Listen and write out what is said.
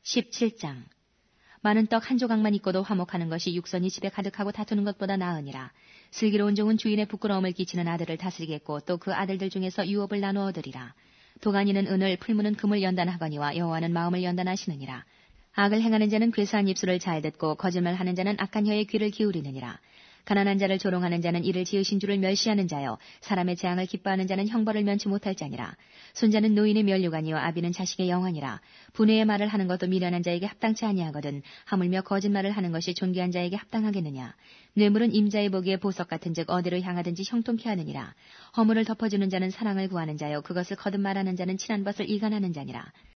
17장. 많은 떡 한 조각만 있고도 화목하는 것이 육선이 집에 가득하고 다투는 것보다 나으니라. 슬기로운 종은 주인의 부끄러움을 끼치는 아들을 다스리겠고 또 그 아들들 중에서 유업을 나누어 얻으리라. 도가니는 은을, 풀무는 금을 연단하거니와 여호와는 마음을 연단하시느니라. 악을 행하는 자는 괴수한 입술을 잘 듣고 거짓말하는 자는 악한 혀에 귀를 기울이느니라. 가난한 자를 조롱하는 자는 이를 지으신 주를 멸시하는 자요, 사람의 재앙을 기뻐하는 자는 형벌을 면치 못할 자니라. 손자는 노인의 면류관이요 아비는 자식의 영환이라. 분해의 말을 하는 것도 미련한 자에게 합당치 아니하거든 하물며 거짓말을 하는 것이 존귀한 자에게 합당하겠느냐. 뇌물은 임자의 보기에 보석 같은즉 어디로 향하든지 형통케 하느니라. 허물을 덮어주는 자는 사랑을 구하는 자요, 그것을 거듭 말하는 자는 친한 것을 일관하는 자니라.